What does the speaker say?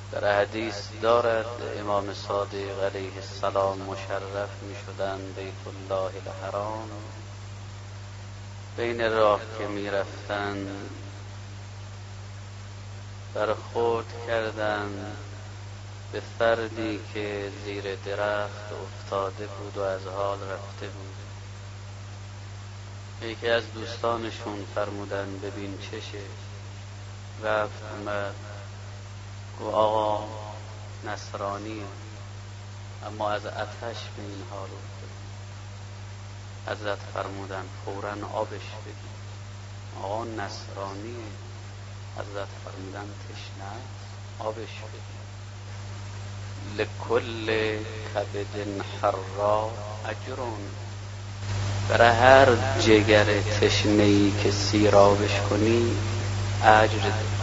در حدیث دارد امام صادق علیه السلام مشرف می شدن بیت الله الحرام. بین راه که می رفتن برخورد کردند به فردی که زیر درخت افتاده بود و از حال رفته بود. یکی از دوستانشون فرمودن ببین چشه. رفت اومد گفت آقا نصرانیه، اما از آتش به این حال افتاد. حضرت فرمودن فوراً آبش بدید. آقا نصرانیه. حضرت فرمودن تشنه آبش بدید. لکل کبد حرا اجرون، برای هر جگر تشنه‌ای که سیرابش کنی اجر